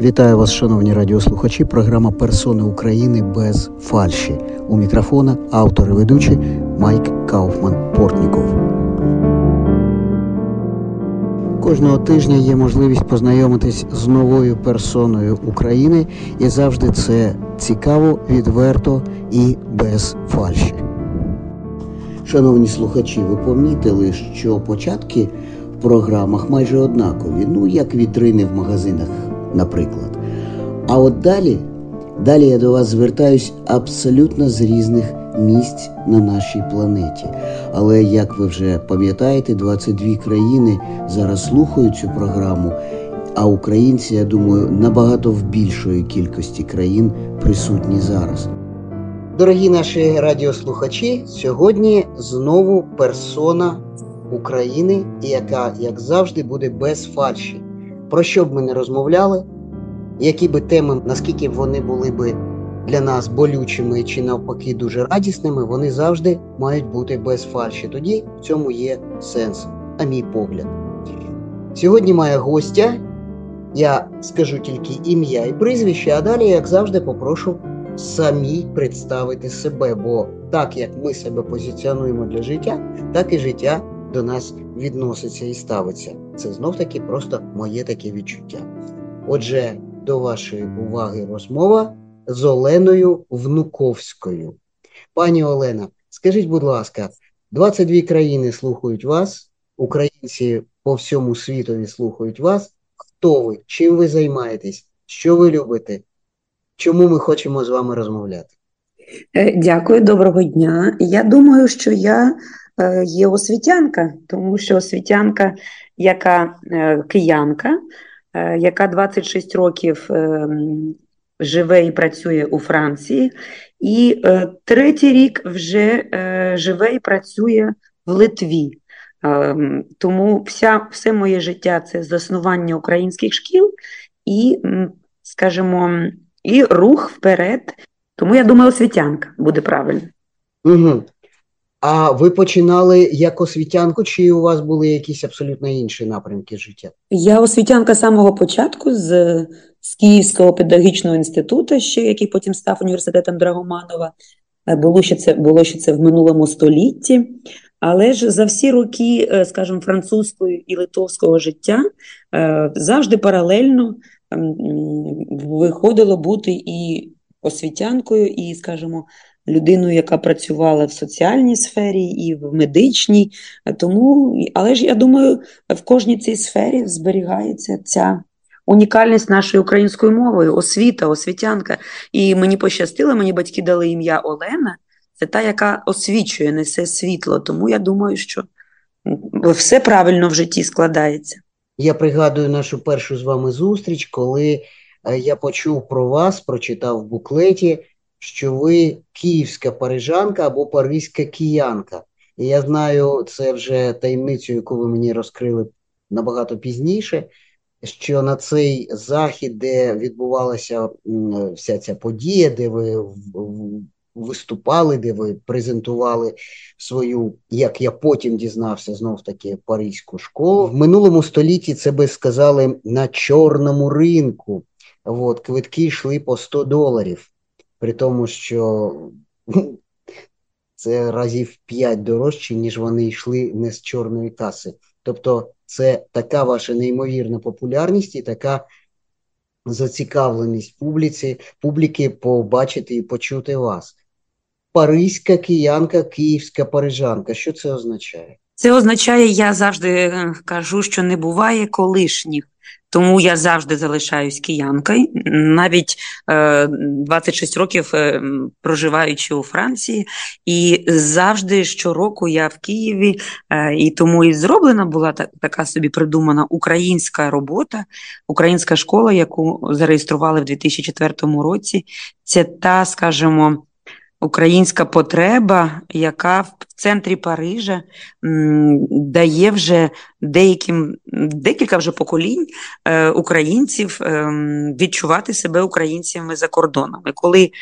Вітаю вас, шановні радіослухачі. Програма «Персони України без фальші». У мікрофона автор і ведучий Майк Кауфман-Портніков. Кожного тижня є можливість познайомитись з новою персоною України, і завжди це цікаво, відверто і без фальші. Шановні слухачі, ви помітили, що початки в програмах майже однакові, як вітрини в магазинах, наприклад. А от далі я до вас звертаюсь абсолютно з різних місць на нашій планеті. Але, як ви вже пам'ятаєте, 22 країни зараз слухають цю програму, а українці, я думаю, набагато в більшої кількості країн присутні зараз. Дорогі наші радіослухачі, сьогодні знову персона України, яка, як завжди, буде без фальші. Про що б ми не розмовляли, які би теми, наскільки б вони були би для нас болючими чи навпаки дуже радісними, вони завжди мають бути без фальші. Тоді в цьому є сенс, на мій погляд. Сьогодні моя гостя, я скажу тільки ім'я і прізвище, а далі, як завжди, попрошу самі представити себе, бо так, як ми себе позиціонуємо для життя, так і життя до нас відноситься і ставиться. Це знов-таки просто моє таке відчуття. Отже, до вашої уваги розмова з Оленою Внуковською. Пані Олена, скажіть, будь ласка, 22 країни слухають вас, українці по всьому світові слухають вас. Хто ви? Чим ви займаєтесь? Що ви любите? Чому ми хочемо з вами розмовляти? Дякую, доброго дня. Я думаю, що я є освітянка, тому що освітянка, яка киянка, яка 26 років живе і працює у Франції, і третій рік вже живе і працює в Литві. Тому все моє життя – це заснування українських шкіл і, скажімо, і рух вперед. Тому, я думаю, освітянка буде правильно. Угу. А ви починали як освітянку, чи у вас були якісь абсолютно інші напрямки життя? Я освітянка з самого початку, з Київського педагогічного інституту, який потім став університетом Драгоманова. Було ще це в минулому столітті. Але ж за всі роки, скажімо, французького і литовського життя завжди паралельно виходило бути і освітянкою, і, скажімо, людиною, яка працювала в соціальній сфері і в медичній. Але ж, я думаю, в кожній цій сфері зберігається ця унікальність нашої української мови, освіта, освітянка. І мені пощастило, мені батьки дали ім'я Олена. Це та, яка освічує, несе світло. Тому я думаю, що все правильно в житті складається. Я пригадую нашу першу з вами зустріч, коли я почув про вас, прочитав в буклеті, що ви київська парижанка або паризька киянка. І я знаю, це вже таємницю, яку ви мені розкрили набагато пізніше, що на цей захід, де відбувалася вся ця подія, де ви виступали, де ви презентували свою, як я потім дізнався, знов-таки паризьку школу. В минулому столітті це би сказали на чорному ринку. Квитки йшли по $100, при тому, що це разів 5 дорожче, ніж вони йшли не з чорної каси. Тобто це така ваша неймовірна популярність і така зацікавленість публіки побачити і почути вас. Паризька киянка, київська парижанка. Що це означає? Це означає, я завжди кажу, що не буває колишніх. Тому я завжди залишаюсь киянкою, навіть 26 років проживаючи у Франції, і завжди щороку я в Києві, і тому і зроблена була така собі придумана українська робота, українська школа, яку зареєстрували в 2004 році. Це та, скажімо, українська потреба, яка в центрі Парижа дає вже декілька вже поколінь українців відчувати себе українцями за кордоном. І коли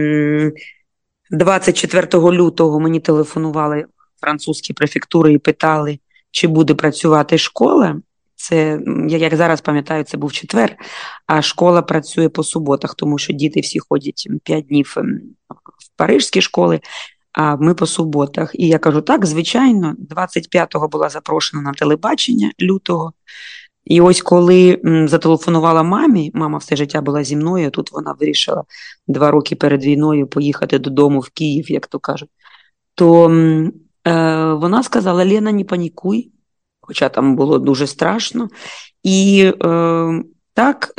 24 лютого мені телефонували французькі префектури і питали, чи буде працювати школа, Це, я як зараз пам'ятаю, це був четвер, а школа працює по суботах, тому що діти всі ходять 5 днів в парижські школи, а ми по суботах. І я кажу, так, звичайно, 25-го була запрошена на телебачення лютого. І ось коли зателефонувала мамі, мама все життя була зі мною, тут вона вирішила 2 роки перед війною поїхати додому в Київ, як то кажуть, то вона сказала, Лена, не панікуй, хоча там було дуже страшно. І так,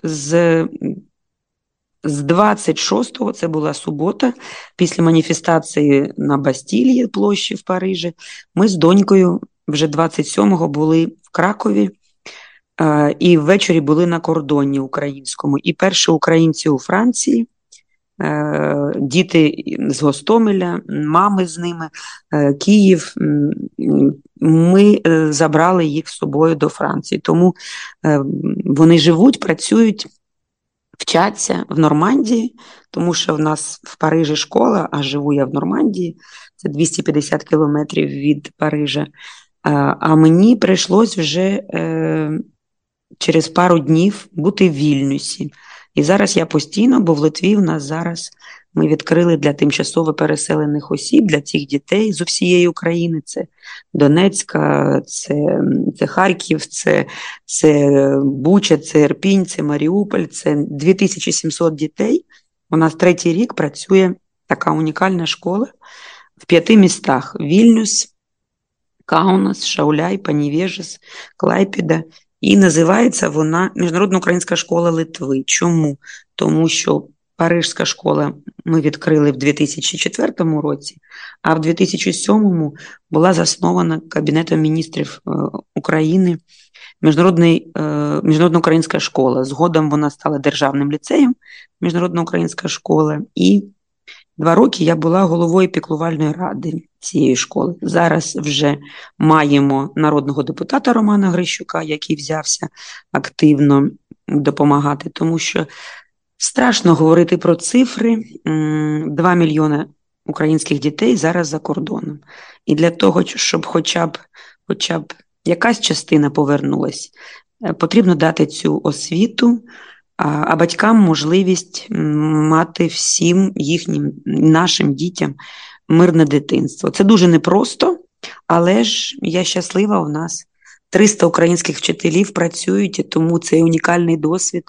з 26-го, це була субота, після маніфестації на Бастілії площі в Парижі, ми з донькою вже 27-го були в Кракові, і ввечері були на кордоні українському. І перші українці у Франції, діти з Гостомеля, мами з ними, Київ, ми забрали їх з собою до Франції. Тому вони живуть, працюють, вчаться в Нормандії, тому що в нас в Парижі школа, а живу я в Нормандії, це 250 кілометрів від Парижа. А мені прийшлось вже через пару днів бути в Вільнюсі. І зараз я постійно, бо в Литві в нас зараз ми відкрили для тимчасово переселених осіб, для цих дітей з усієї України. Це Донецька, це Харків, це Буча, це Ірпінь, це Маріуполь, це 2700 дітей. У нас 3-й рік працює така унікальна школа в 5 містах. Вільнюс, Каунас, Шауляй, Панівєжес, Клайпеда. І називається вона Міжнародна українська школа Литви. Чому? Тому що Парижська школа ми відкрили в 2004 році, а в 2007 була заснована Кабінетом міністрів України Міжнародна українська школа. Згодом вона стала державним ліцеєм Міжнародна українська школа. І 2 роки я була головою піклувальної ради цієї школи. Зараз вже маємо народного депутата Романа Грищука, який взявся активно допомагати, тому що страшно говорити про цифри. 2 мільйони українських дітей зараз за кордоном. І для того, щоб хоча б якась частина повернулась, потрібно дати цю освіту, а батькам можливість мати всім нашим дітям мирне дитинство. Це дуже непросто, але ж я щаслива, у нас 300 українських вчителів працюють, і тому цей унікальний досвід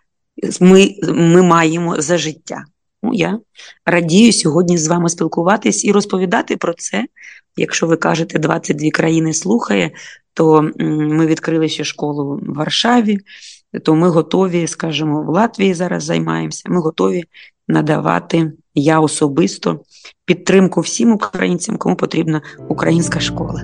ми маємо за життя. Я радію сьогодні з вами спілкуватись і розповідати про це. Якщо ви кажете, 22 країни слухає, то ми відкрили ще школу в Варшаві, то ми готові, скажімо, в Латвії зараз займаємося, ми готові надавати, я особисто, підтримку всім українцям, кому потрібна українська школа.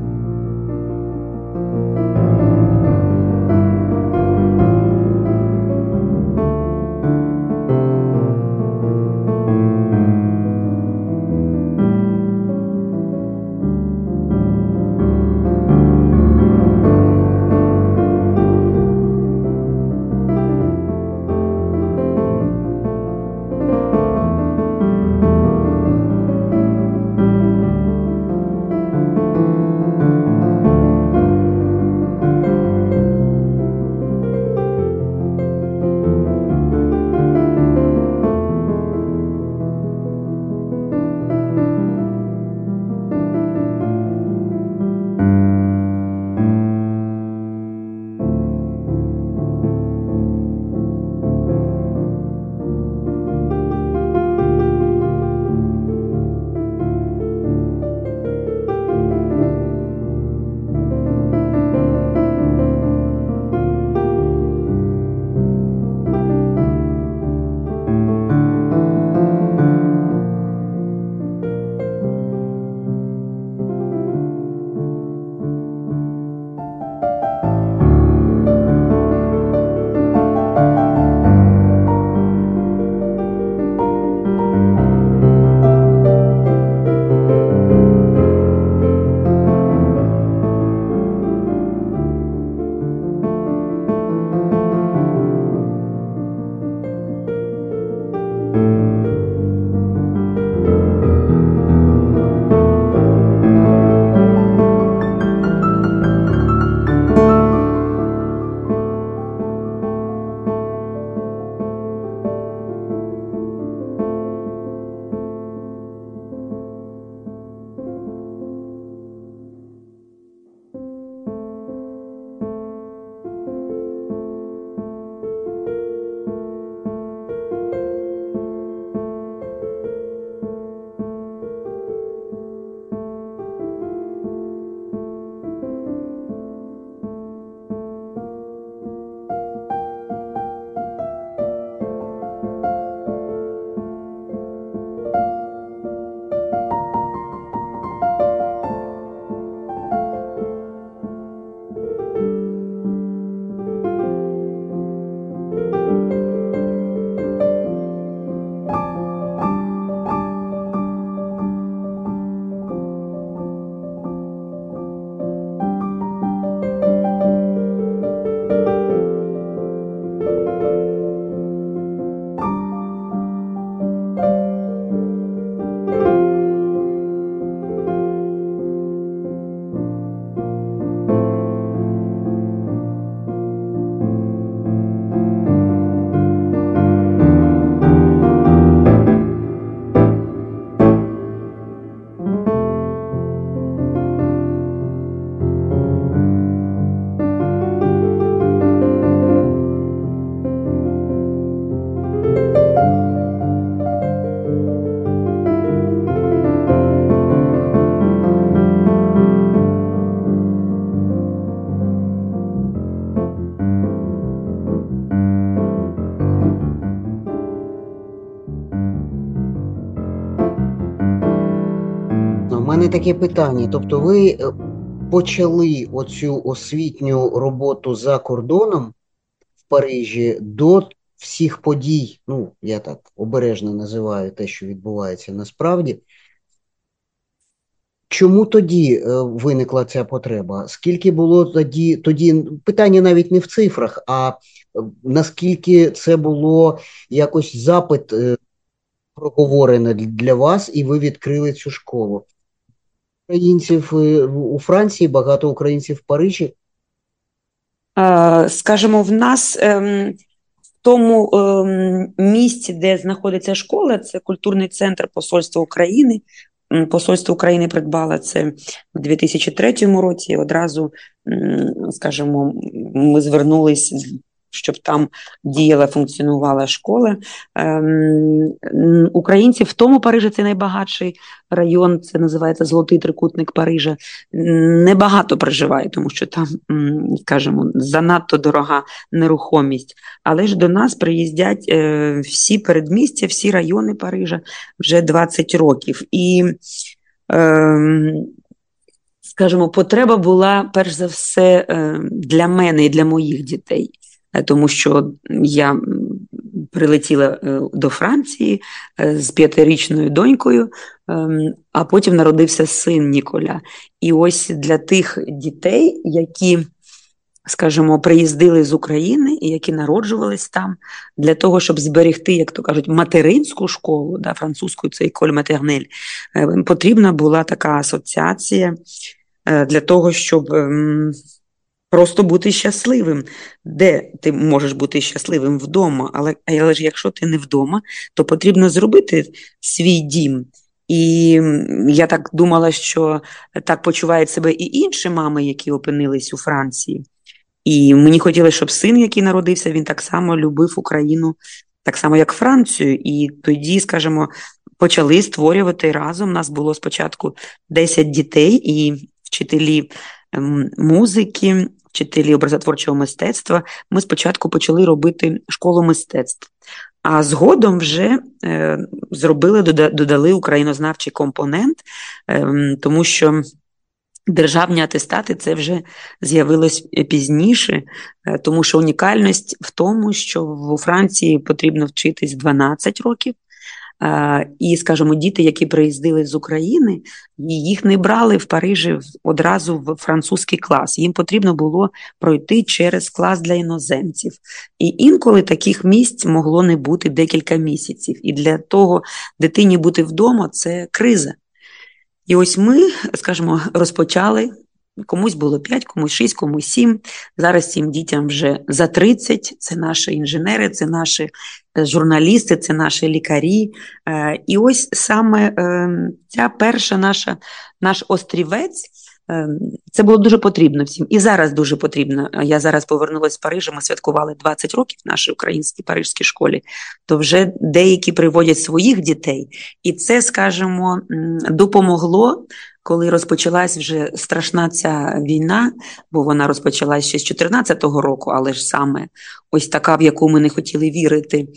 мене таке питання. Тобто ви почали оцю освітню роботу за кордоном в Парижі до всіх подій, ну, я так обережно називаю те, що відбувається насправді. Чому тоді виникла ця потреба? Скільки було тоді питання навіть не в цифрах, а наскільки це було якось запит проговорений для вас, і ви відкрили цю школу? Українців у Франції, багато українців в Парижі. Скажімо, в нас в тому місці, де знаходиться школа, це культурний центр Посольства України. Посольство України придбало це в 2003 році. Одразу, скажімо, ми звернулися, щоб там діяла, функціонувала школа. Українці в тому Парижі, це найбагатший район, це називається Золотий трикутник Парижа, небагато проживає, тому що там, скажімо, занадто дорога нерухомість. Але ж до нас приїздять всі передмістя, всі райони Парижа вже 20 років. І, скажімо, потреба була, перш за все, для мене і для моїх дітей. Тому що я прилетіла до Франції з 5-річною донькою, а потім народився син Ніколя. І ось для тих дітей, які, скажімо, приїздили з України і які народжувались там, для того, щоб зберегти, як то кажуть, материнську школу, да, французькою це «École maternelle», потрібна була така асоціація для того, щоб просто бути щасливим. Де ти можеш бути щасливим? Вдома. Але ж якщо ти не вдома, то потрібно зробити свій дім. І я так думала, що так почувають себе і інші мами, які опинились у Франції. І мені хотілося, щоб син, який народився, він так само любив Україну, так само, як Францію. І тоді, скажімо, почали створювати разом. У нас було спочатку 10 дітей і вчителі музики, вчителі образотворчого мистецтва. Ми спочатку почали робити школу мистецтв, а згодом вже додали українознавчий компонент, тому що державні атестати це вже з'явилось пізніше, тому що унікальність в тому, що у Франції потрібно вчитись 12 років, і, скажімо, діти, які приїздили з України, їх не брали в Парижі одразу в французький клас. Їм потрібно було пройти через клас для іноземців. І інколи таких місць могло не бути декілька місяців. І для того дитині бути вдома – це криза. І ось ми, скажімо, розпочали. Комусь було 5, комусь 6, комусь 7. Зараз цим дітям вже за 30. Це наші інженери, це наші журналісти, це наші лікарі. І ось саме ця перша наш острівець, це було дуже потрібно всім. І зараз дуже потрібно. Я зараз повернулася з Парижа, ми святкували 20 років в нашій українській парижській школі, то вже деякі приводять своїх дітей. І це, скажімо, допомогло, коли розпочалась вже страшна ця війна, бо вона розпочалась ще з 2014 року, але ж саме ось така, в яку ми не хотіли вірити,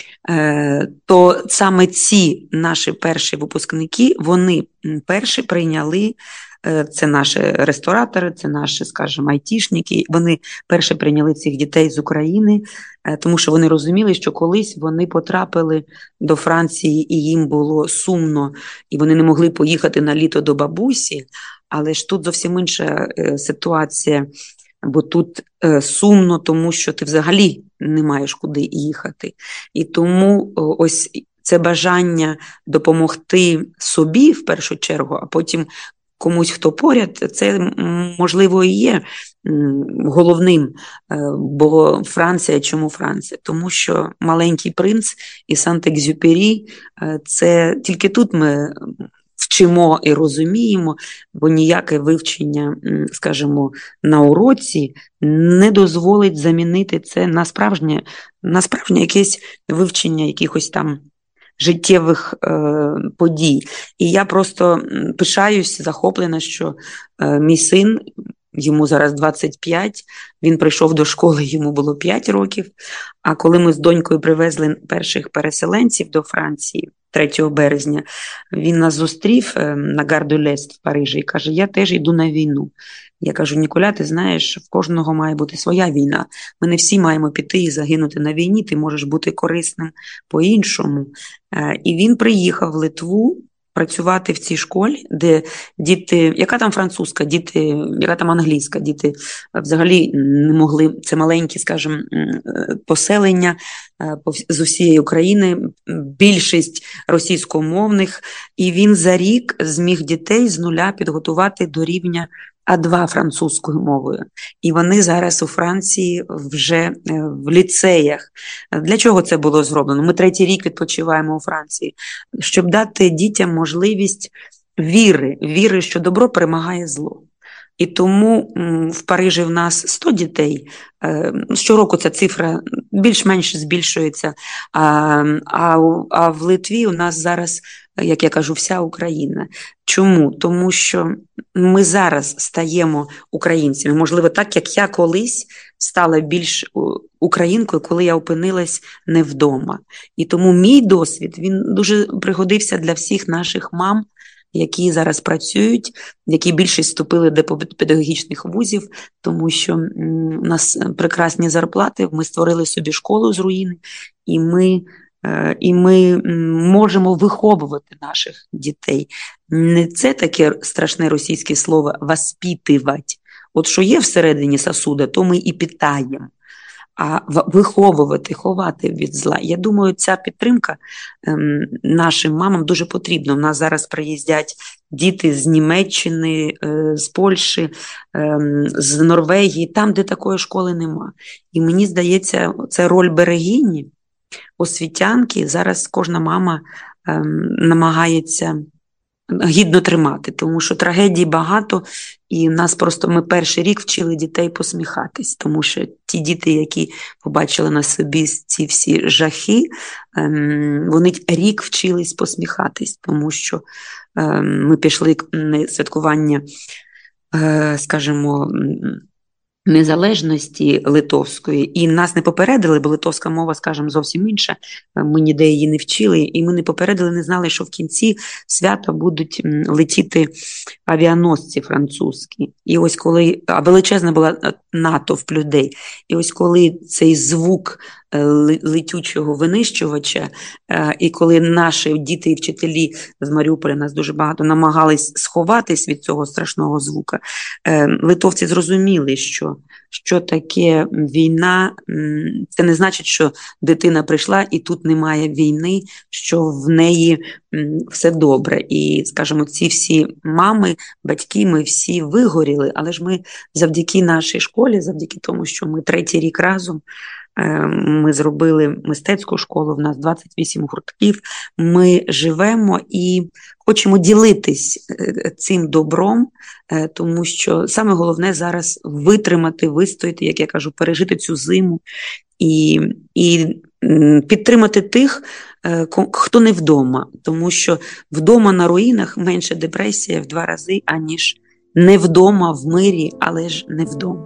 то саме ці наші перші випускники, вони перші прийняли, це наші ресторатори, це наші, скажімо, айтішники, вони перші прийняли цих дітей з України, тому що вони розуміли, що колись вони потрапили до Франції і їм було сумно, і вони не могли поїхати на літо до бабусі, але ж тут зовсім інша ситуація, бо тут сумно, тому що ти взагалі не маєш куди їхати. І тому ось це бажання допомогти собі в першу чергу, а потім комусь, хто поряд, це, можливо, і є головним. Бо Франція, чому Франція? Тому що «Маленький принц» і «Сент-Екзюпері» – це тільки тут ми вчимо і розуміємо, бо ніяке вивчення, скажімо, на уроці не дозволить замінити це на справжнє якесь вивчення якихось там життєвих подій. І я просто пишаюсь, захоплена, що мій син йому зараз 25, він прийшов до школи, йому було 5 років, а коли ми з донькою привезли перших переселенців до Франції 3 березня, він нас зустрів на Гар-де-Лест в Парижі і каже, я теж йду на війну. Я кажу, Ніколя, ти знаєш, в кожного має бути своя війна. Ми не всі маємо піти і загинути на війні, ти можеш бути корисним по-іншому. І він приїхав в Литву працювати в цій школі, де діти, яка там французька, діти, яка там англійська, діти взагалі не могли, це маленькі, скажімо, поселення з усієї України, більшість російськомовних, і він за рік зміг дітей з нуля підготувати до рівня А2 французькою мовою. І вони зараз у Франції вже в ліцеях. Для чого це було зроблено? Ми 3-й рік відпочиваємо у Франції, щоб дати дітям можливість віри, що добро перемагає зло. І тому в Парижі в нас 100 дітей, щороку ця цифра більш-менш збільшується, а в Литві у нас зараз, як я кажу, вся Україна. Чому? Тому що ми зараз стаємо українцями. Можливо, так, як я колись стала більш українкою, коли я опинилась не вдома. І тому мій досвід, він дуже пригодився для всіх наших мам, які зараз працюють, які більшість вступили до педагогічних вузів, тому що у нас прекрасні зарплати, ми створили собі школу з руїни, і ми можемо виховувати наших дітей. Не це таке страшне російське слово «воспитувати». От що є всередині сосуда, то ми і питаємо. А виховувати, ховати від зла. Я думаю, ця підтримка нашим мамам дуже потрібна. У нас зараз приїздять діти з Німеччини, з Польщі, з Норвегії, там, де такої школи нема. І мені здається, це роль берегині, освітянки. Зараз кожна мама намагається гідно тримати, тому що трагедій багато, і нас просто ми 1-й рік вчили дітей посміхатись, тому що ті діти, які побачили на собі ці всі жахи, вони рік вчились посміхатись, тому що ми пішли на святкування, скажімо, незалежності литовської, і нас не попередили, бо литовська мова, скажімо, зовсім інша, ми ніде її не вчили, і ми не попередили, не знали, що в кінці свята будуть летіти авіаносці французькі. І ось коли, величезна була натовп людей, і ось коли цей звук летючого винищувача, і коли наші діти і вчителі з Маріуполя, нас дуже багато, намагались сховатись від цього страшного звука, литовці зрозуміли, що таке війна. Це не значить, що дитина прийшла і тут немає війни, що в неї все добре. І, скажімо, ці всі мами, батьки, ми всі вигоріли, але ж ми завдяки нашій школі, завдяки тому, що ми 3-й рік разом, ми зробили мистецьку школу, в нас 28 гуртків, ми живемо і хочемо ділитись цим добром, тому що саме головне зараз витримати, вистояти, як я кажу, пережити цю зиму і підтримати тих, хто не вдома, тому що вдома на руїнах менше депресія в 2 рази, аніж не вдома, в мирі, але ж не вдома.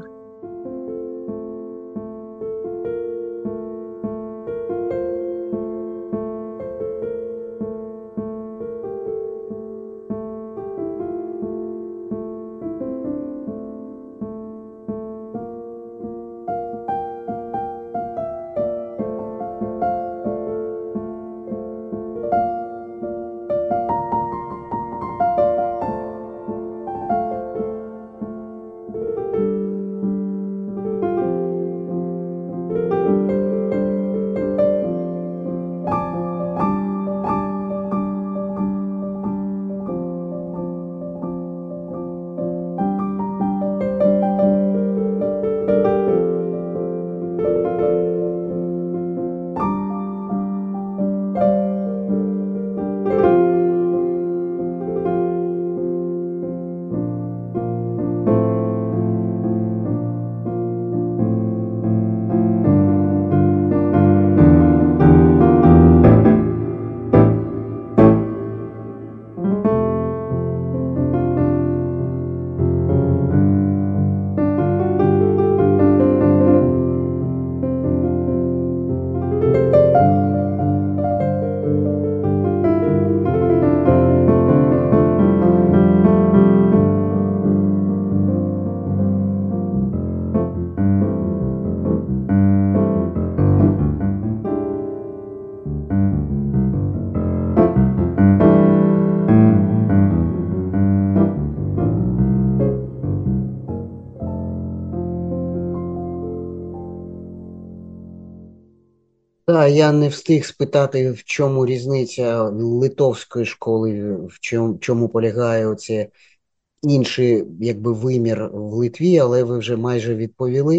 Так, я не встиг спитати, в чому різниця литовської школи, чому полягає оце інший, якби, вимір в Литві, але ви вже майже відповіли.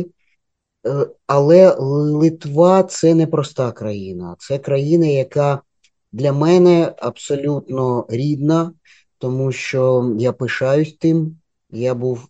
Але Литва це не проста країна. Це країна, яка для мене абсолютно рідна, тому що я пишаюсь тим. Я був,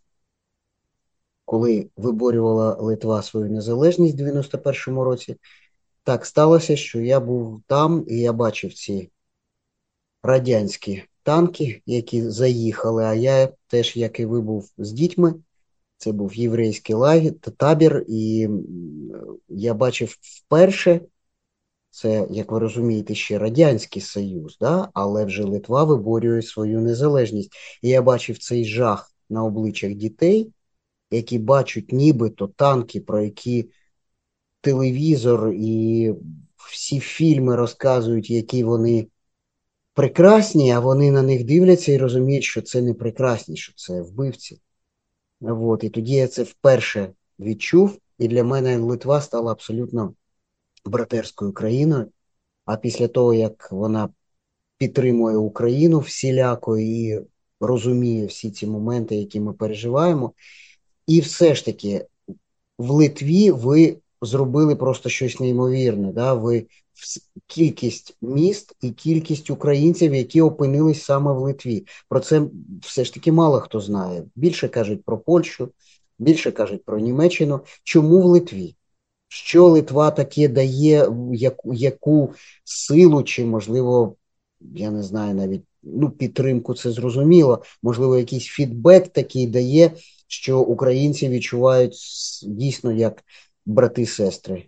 коли виборювала Литва свою незалежність в 91-му році. Так сталося, що я був там, і я бачив ці радянські танки, які заїхали. А я теж, як і ви, був з дітьми. Це був єврейський лагер, табір, і я бачив вперше, це, як ви розумієте, ще Радянський Союз, да? Але вже Литва виборює свою незалежність. І я бачив цей жах на обличчях дітей, які бачать нібито танки, про які телевізор і всі фільми розказують, які вони прекрасні, а вони на них дивляться і розуміють, що це не прекрасні, що це вбивці. От, і тоді я це вперше відчув, і для мене Литва стала абсолютно братерською країною. А після того, як вона підтримує Україну всіляко і розуміє всі ці моменти, які ми переживаємо, і все ж таки в Литві ви зробили просто щось неймовірне. Да? Ви кількість міст і кількість українців, які опинились саме в Литві. Про це все ж таки мало хто знає. Більше кажуть про Польщу, більше кажуть про Німеччину. Чому в Литві? Що Литва таке дає, яку силу, чи, можливо, я не знаю навіть, ну, підтримку, це зрозуміло, можливо, якийсь фідбек такий дає, що українці відчувають дійсно як брати-сестри.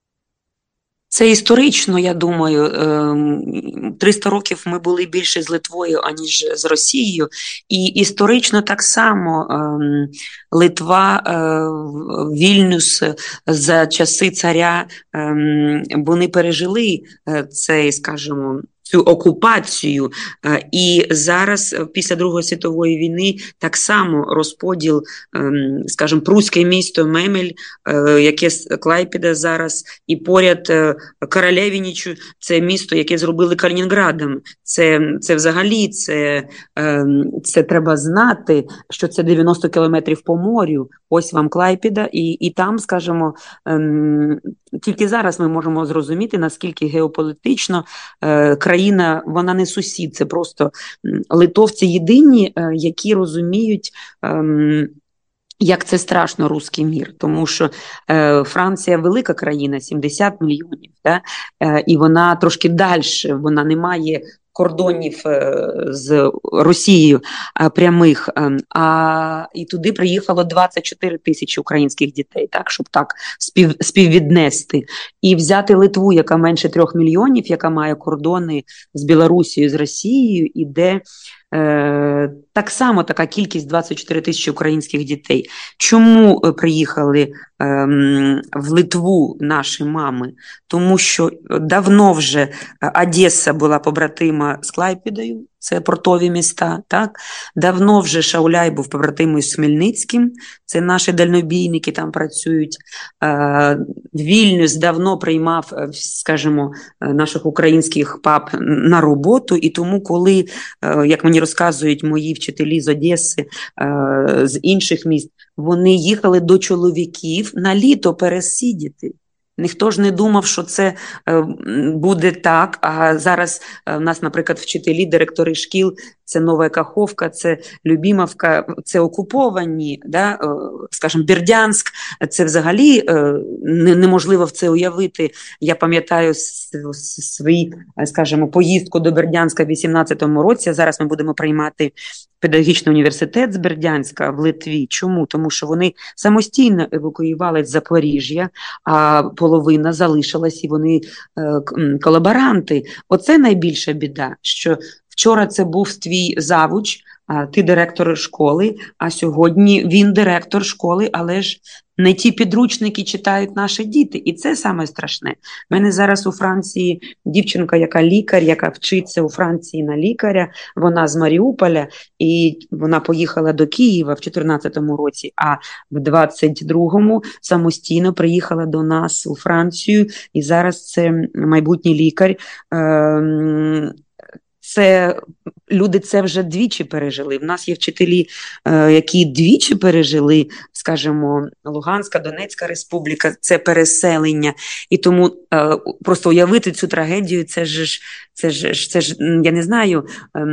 Це історично, я думаю. 300 років ми були більше з Литвою, аніж з Росією. І історично так само Литва, Вільнюс за часи царя, вони пережили цей, скажімо, цю окупацію. І зараз, після Другої світової війни, так само розподіл, скажімо, прусське місто Мемель, яке Клайпеда зараз, і поряд Королевінічу, це місто, яке зробили Калінінградом. Це взагалі, це треба знати, що це 90 кілометрів по морю. Ось вам Клайпеда, і там, скажімо, тільки зараз ми можемо зрозуміти, наскільки геополітично країна, вона не сусід, це просто литовці єдині, які розуміють, як це страшно руський мір, тому що Франція велика країна, 70 мільйонів, да? І вона трошки далі, вона не має кордонів з Росією прямих, і туди приїхало 24 тисячі українських дітей, так, щоб так співвіднести. І взяти Литву, яка менше 3 мільйонів, яка має кордони з Білорусією, з Росією, і де так само така кількість 24 тисячі українських дітей. Чому приїхали в Литву наші мами? Тому що давно вже Одеса була побратима з Клайпедою, це портові міста, так? Давно вже Шауляй був побратимою з Хмельницьким, це наші дальнобійники там працюють. Вільнюс давно приймав, скажімо, наших українських пап на роботу, і тому, коли, як мені розказують мої вчителі з Одеси, з інших міст, вони їхали до чоловіків на літо пересидіти. Ніхто ж не думав, що це буде так, а зараз у нас, наприклад, вчителі, директори шкіл, це Нова Каховка, це Любімовка, це окуповані, да? Скажімо, Бердянськ, це взагалі неможливо в це уявити. Я пам'ятаю свій, скажімо, поїздку до Бердянська в 18-му році, зараз ми будемо приймати педагогічний університет з Бердянська в Литві. Чому? Тому що вони самостійно евакуювали з Запоріжжя, а половина залишилась, і вони колаборанти. Оце найбільша біда, що вчора це був твій завуч, ти директор школи, а сьогодні він директор школи, але ж не ті підручники читають наші діти. І це саме страшне. У мене зараз у Франції дівчинка, яка лікар, яка вчиться у Франції на лікаря, вона з Маріуполя, і вона поїхала до Києва в 2014 році, а в 2022 самостійно приїхала до нас у Францію, і зараз це майбутній лікар. Це люди це вже двічі пережили. В нас є вчителі, які двічі пережили, скажімо, Луганська, Донецька республіка, це переселення. І тому просто уявити цю трагедію, це ж, я не знаю,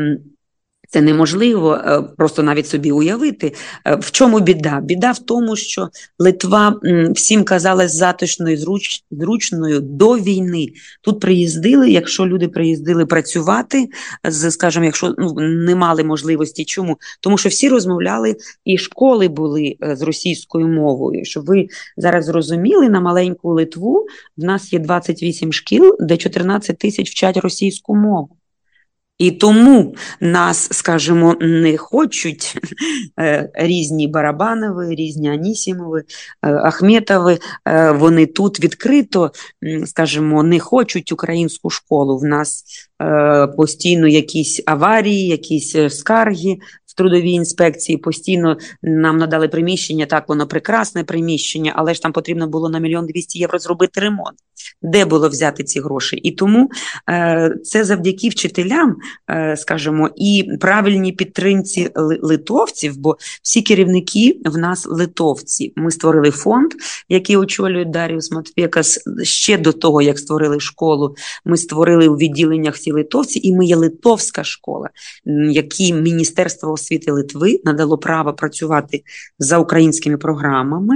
це неможливо просто навіть собі уявити. В чому біда? Біда в тому, що Литва всім казалась затишною, зручною до війни. Тут приїздили, якщо люди приїздили працювати, скажімо, якщо не мали можливості. Чому? Тому що всі розмовляли, і школи були з російською мовою. Щоб ви зараз зрозуміли, на маленьку Литву в нас є 28 шкіл, де 14 тисяч вчать російську мову. І тому нас, скажімо, не хочуть різні Барабанови, різні Анісімови, Ахметови, вони тут відкрито, скажімо, не хочуть українську школу. В нас постійно якісь аварії, якісь скарги в трудовій інспекції, постійно нам надали приміщення, так, воно прекрасне приміщення, але ж там потрібно було на 1 200 000 євро зробити ремонт. Де було взяти ці гроші? І тому це завдяки вчителям, скажімо, і правильній підтримці литовців, бо всі керівники в нас литовці. Ми створили фонд, який очолює Даріус Матвєкас. Ще до того, як створили школу, ми створили у відділеннях всі литовці, і ми є литовська школа, якій Міністерство освіти Литви надало право працювати за українськими програмами.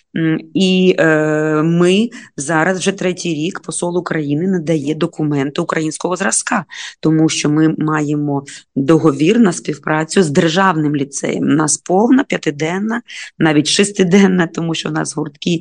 І ми зараз вже 3-й рік посол України надає документи українського зразка, тому що ми маємо договір на співпрацю з державним ліцеєм. У нас повна 5-денна, навіть 6-денна, тому що у нас гуртки,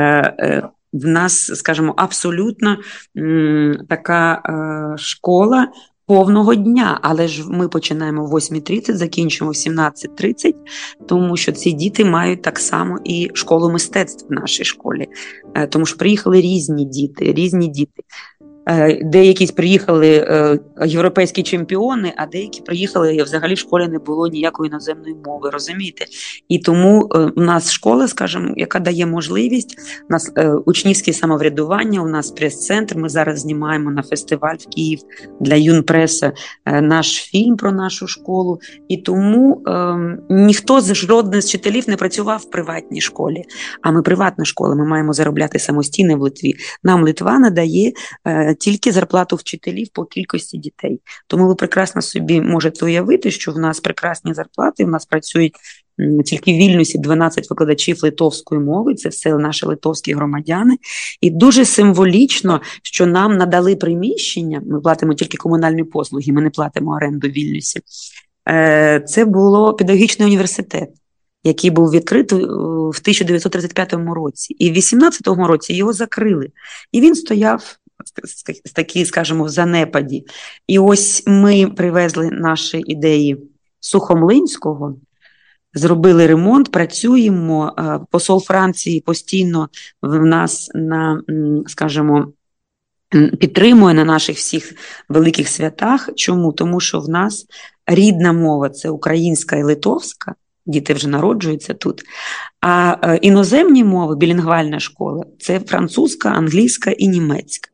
в нас, скажімо, абсолютно така школа повного дня, але ж ми починаємо в 8:30, закінчуємо в 17:30, тому що ці діти мають так само і школу мистецтв в нашій школі, тому що приїхали різні діти. Деякі приїхали європейські чемпіони, а деякі приїхали, і взагалі в школі не було ніякої іноземної мови, розумієте? І тому у нас школа, скажімо, яка дає можливість, у нас учнівське самоврядування, у нас прес-центр, ми зараз знімаємо на фестиваль в Київ для Юнпреса наш фільм про нашу школу, і тому ніхто з жодних з вчителів не працював в приватній школі, а ми приватна школа, ми маємо заробляти самостійно в Литві. Нам Литва надає тільки зарплату вчителів по кількості дітей. Тому ви прекрасно собі можете уявити, що в нас прекрасні зарплати, в нас працюють тільки в Вільнюсі 12 викладачів литовської мови, це все наші литовські громадяни. І дуже символічно, що нам надали приміщення, ми платимо тільки комунальні послуги, ми не платимо оренду в Вільнюсі. Це було педагогічний університет, який був відкритий в 1935 році. І в 18-му році його закрили. І він стояв такі, скажімо, в занепаді. І ось ми привезли наші ідеї Сухомлинського, зробили ремонт, працюємо. Посол Франції постійно в нас скажімо, підтримує на наших всіх великих святах. Чому? Тому що в нас рідна мова – це українська і литовська, діти вже народжуються тут, а іноземні мови, білінгвальна школа – це французька, англійська і німецька.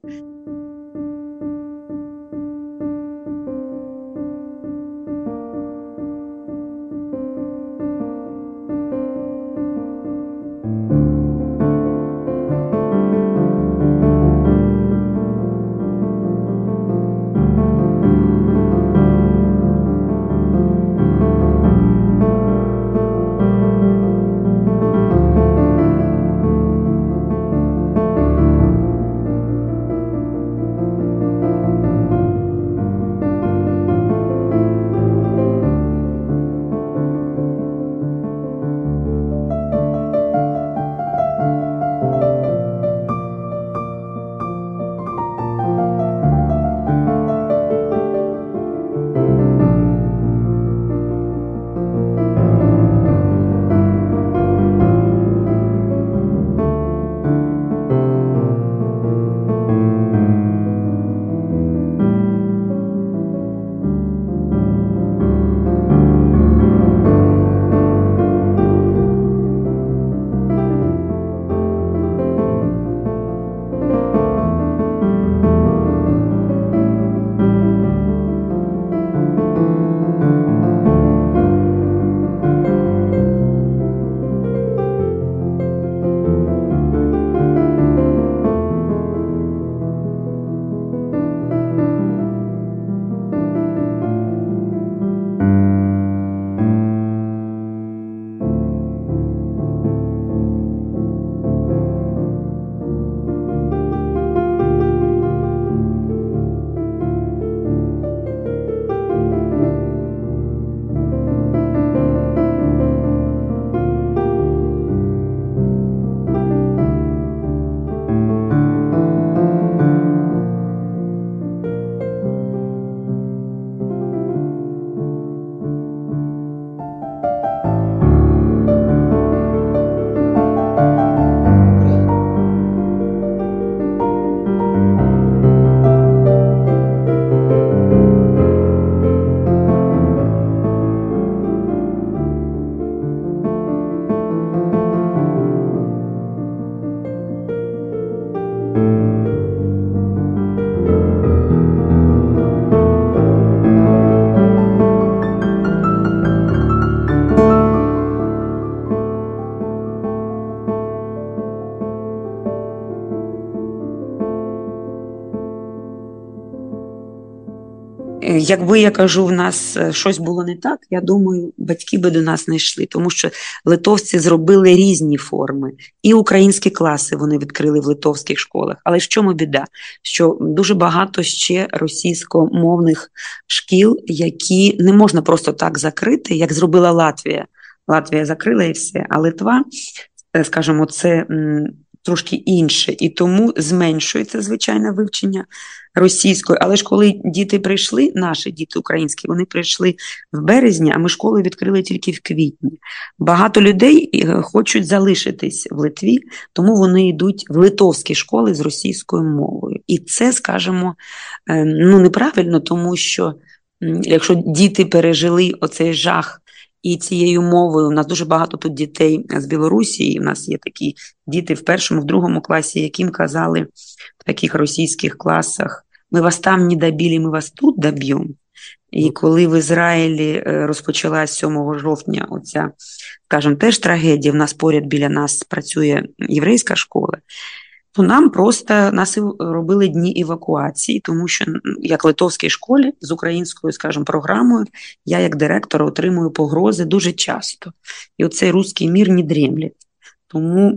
Якби, я кажу, в нас щось було не так, я думаю, батьки би до нас не йшли, тому що литовці зробили різні форми. І українські класи вони відкрили в литовських школах. Але в чому біда? Що дуже багато ще російськомовних шкіл, які не можна просто так закрити, як зробила Латвія. Латвія закрила і все, а Литва, скажімо, це трошки інше. І тому зменшується, звичайно, вивчення російської. Але ж коли діти прийшли, наші діти українські, вони прийшли в березні, а ми школи відкрили тільки в квітні. Багато людей хочуть залишитись в Литві, тому вони йдуть в литовські школи з російською мовою. І це, скажімо, неправильно, тому що якщо діти пережили оцей жах і цією мовою, у нас дуже багато тут дітей з Білорусі, і у нас є такі діти в першому, в другому класі, яким казали в таких російських класах: ми вас там не добили, ми вас тут доб'ємо. І коли в Ізраїлі розпочалась 7 жовтня оця, скажімо, теж трагедія, в нас поряд біля нас працює єврейська школа, то нам просто нас робили дні евакуації, тому що як в литовській школі з українською, скажімо, програмою, я як директор отримую погрози дуже часто. І оцей руський мір не дремлять. Тому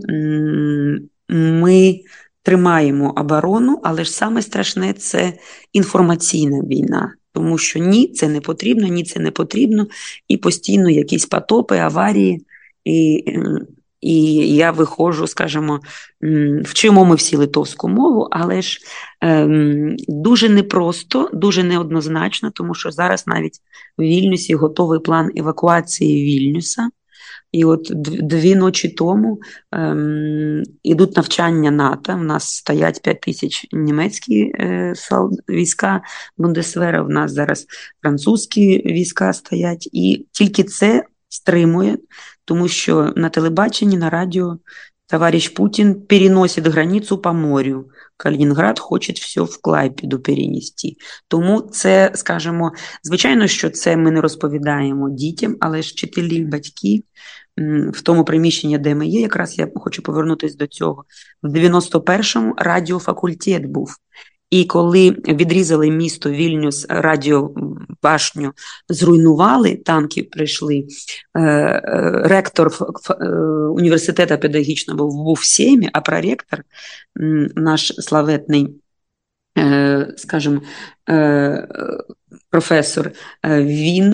ми тримаємо оборону, але ж саме страшне – це інформаційна війна. Тому що ні, це не потрібно, ні, це не потрібно. І постійно якісь потопи, аварії. І я виходжу, скажімо, вчимо ми всі литовську мову, але ж дуже непросто, дуже неоднозначно, тому що зараз навіть в Вільнюсі готовий план евакуації Вільнюса. І от 2 ночі тому ідуть навчання НАТО, у нас стоять 5000 німецькі війська Бундесвера, у нас зараз французькі війська стоять, і тільки це стримує, тому що на телебаченні, на радіо товарищ Путин переносит границу по морю. Калінінград хоче все в Клайпеду перенести. Тому це, скажімо, звичайно, що це ми не розповідаємо дітям, але ж вчителі, батьки в тому приміщенні, де ми є, якраз я хочу повернутися до цього, в 91-му радіофакультет був. І коли відрізали місто Вільнюс, радіобашню зруйнували, танки прийшли, ректор університету педагогічного був в Сеймі, а проректор, наш славетний, скажімо, професор, він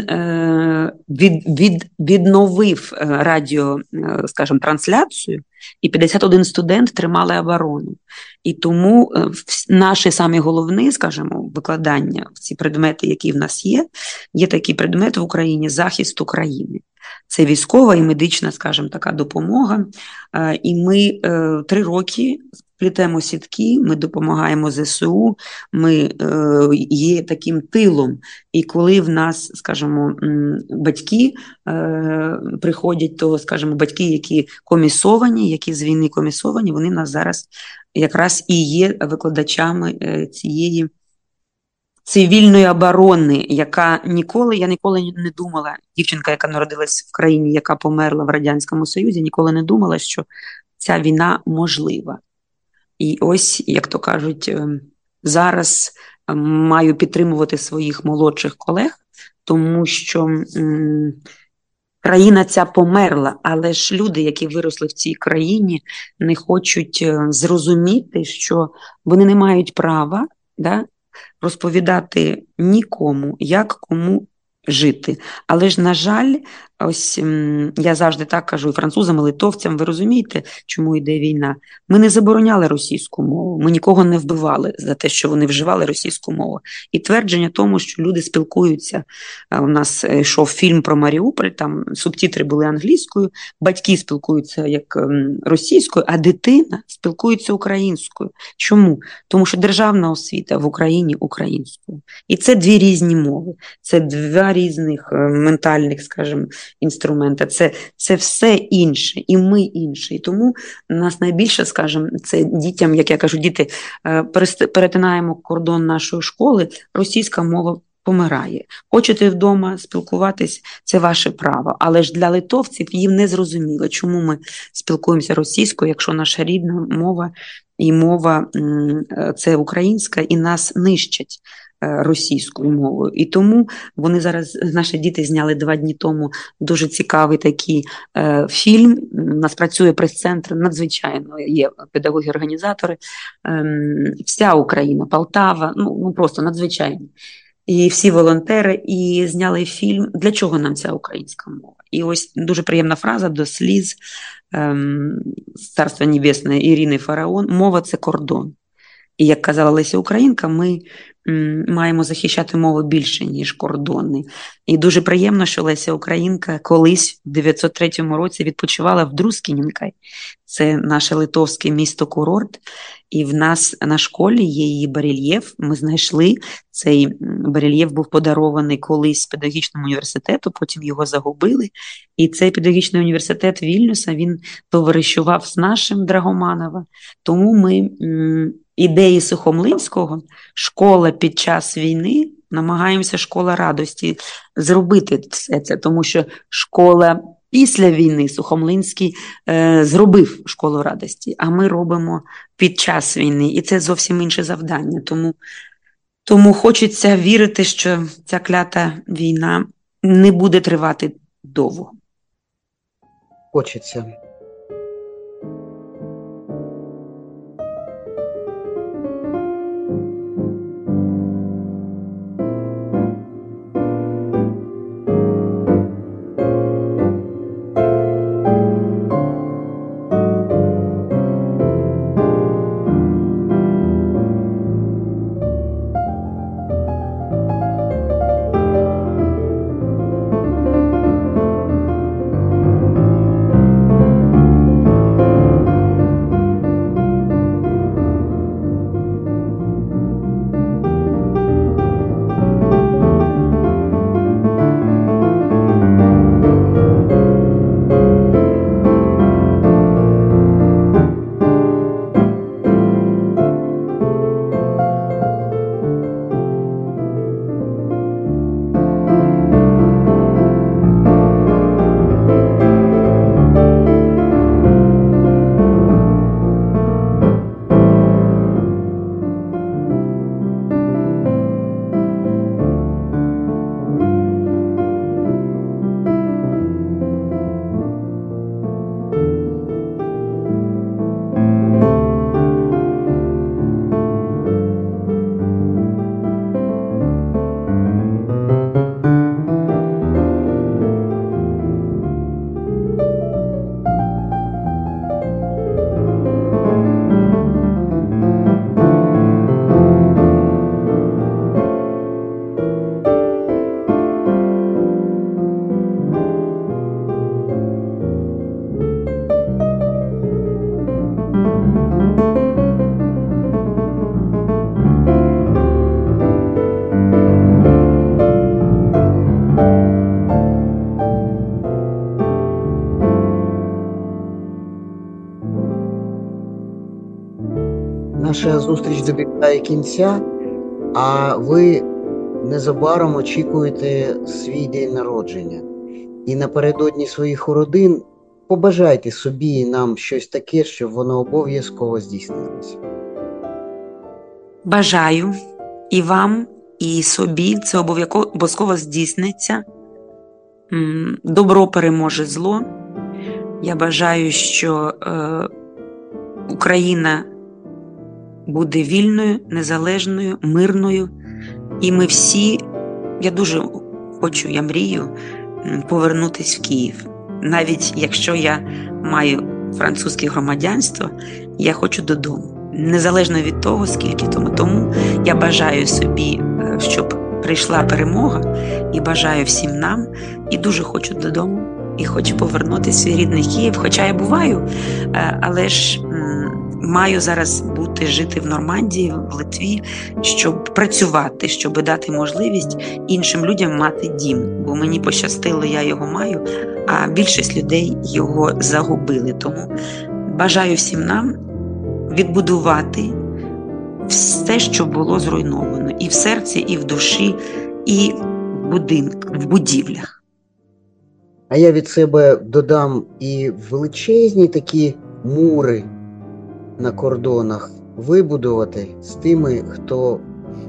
відновив радіо, скажімо, трансляцію, і 51 студент тримали оборону. І тому наші самі головні, скажімо, викладання в ці предмети, які в нас є такий предмет в Україні – захист України. Це військова і медична, скажімо, така допомога. І ми 3 роки плетемо сітки, ми допомагаємо ЗСУ, ми є таким тилом. І коли в нас, скажімо, батьки приходять, то, скажімо, батьки, які комісовані, які з війни комісовані, вони в нас зараз якраз і є викладачами цієї цивільної оборони, яка я ніколи не думала, дівчинка, яка народилась в країні, яка померла в Радянському Союзі, ніколи не думала, що ця війна можлива. І ось, як то кажуть, зараз маю підтримувати своїх молодших колег, тому що країна ця померла, але ж люди, які виросли в цій країні, не хочуть зрозуміти, що вони не мають права, розповідати нікому, як кому жити. Але ж, на жаль, ось я завжди так кажу і французам, і литовцям, ви розумієте, чому йде війна? Ми не забороняли російську мову, ми нікого не вбивали за те, що вони вживали російську мову. І твердження тому, що люди спілкуються. У нас йшов фільм про Маріуполь, там субтитри були англійською, батьки спілкуються як російською, а дитина спілкується українською. Чому? Тому що державна освіта в Україні українською. І це 2 різні мови, це 2 різних ментальних, скажімо, інструмента. Це все інше, і ми інші. І тому нас найбільше, скажімо, це дітям, як я кажу, діти, перетинаємо кордон нашої школи, російська мова помирає. Хочете вдома спілкуватись, це ваше право. Але ж для литовців їм не зрозуміло, чому ми спілкуємося російською, якщо наша рідна мова і мова – це українська, і нас нищать російською мовою. І тому вони зараз, наші діти зняли 2 дні тому дуже цікавий такий фільм. У нас працює прес-центр, надзвичайно є педагоги-організатори. Вся Україна, Полтава, ну просто надзвичайно. І всі волонтери, і зняли фільм «Для чого нам ця українська мова?». І ось дуже приємна фраза до сліз Царства Небесне Ірини Фараон: «Мова – це кордон». І, як казала Леся Українка, ми маємо захищати мову більше, ніж кордони. І дуже приємно, що Леся Українка колись в 903 році відпочивала в Друскінінкай. Це наше литовське місто-курорт. І в нас на школі є її барельєф. Ми знайшли. Цей барельєф був подарований колись педагогічному університету, потім його загубили. І цей педагогічний університет Вільнюса, він товаришував з нашим Драгоманова. Тому ми ідеї Сухомлинського «Школа під час війни» намагаємося «Школа радості» зробити все це, тому що школа після війни Сухомлинський зробив «Школу радості», а ми робимо під час війни, і це зовсім інше завдання. Тому хочеться вірити, що ця клята війна не буде тривати довго. Хочеться. Наша зустріч добігає кінця, а ви незабаром очікуєте свій день народження. І напередодні своїх родин побажайте собі і нам щось таке, щоб воно обов'язково здійснилося. Бажаю і вам, і собі, це обов'язково здійсниться. Добро переможе зло. Я бажаю, що Україна буде вільною, незалежною, мирною. І ми всі, я дуже хочу, я мрію повернутися в Київ. Навіть якщо я маю французьке громадянство, я хочу додому. Незалежно від того, скільки тому. Тому я бажаю собі, щоб прийшла перемога, і бажаю всім нам, і дуже хочу додому, і хочу повернутися в свій рідний Київ. Хоча я буваю, але ж маю зараз жити в Нормандії, в Литві, щоб працювати, щоб дати можливість іншим людям мати дім. Бо мені пощастило, я його маю, а більшість людей його загубили. Тому бажаю всім нам відбудувати все, що було зруйновано. І в серці, і в душі, і в будівлях. А я від себе додам і величезні такі мури на кордонах вибудувати з тими, хто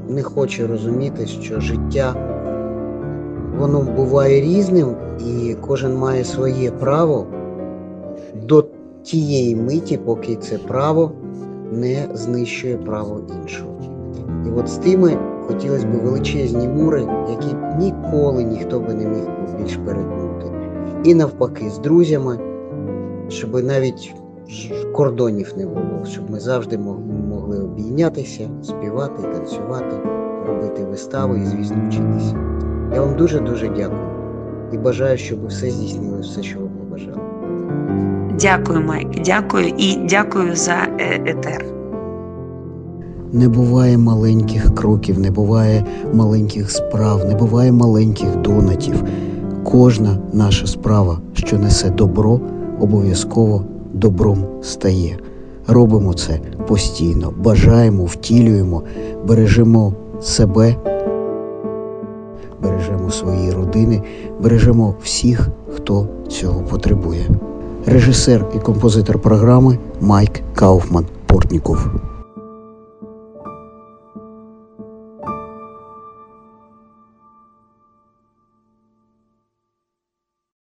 не хоче розуміти, що життя, воно буває різним, і кожен має своє право до тієї миті, поки це право не знищує право іншого. І от з тими хотілося б величезні мури, які ніколи ніхто би не міг більш перетнути. І навпаки, з друзями, щоб навіть кордонів не було, щоб ми завжди могли обійнятися, співати, танцювати, робити вистави і, звісно, вчитися. Я вам дуже-дуже дякую і бажаю, щоб ви все здійснили, все, що ви побажали. Дякую, Майк, дякую і дякую за етер. Не буває маленьких кроків, не буває маленьких справ, не буває маленьких донатів. Кожна наша справа, що несе добро, обов'язково добром стає. Робимо це постійно, бажаємо, втілюємо, бережемо себе, бережемо свої родини, бережемо всіх, хто цього потребує. Режисер і композитор програми Майк Кауфман-Портніков.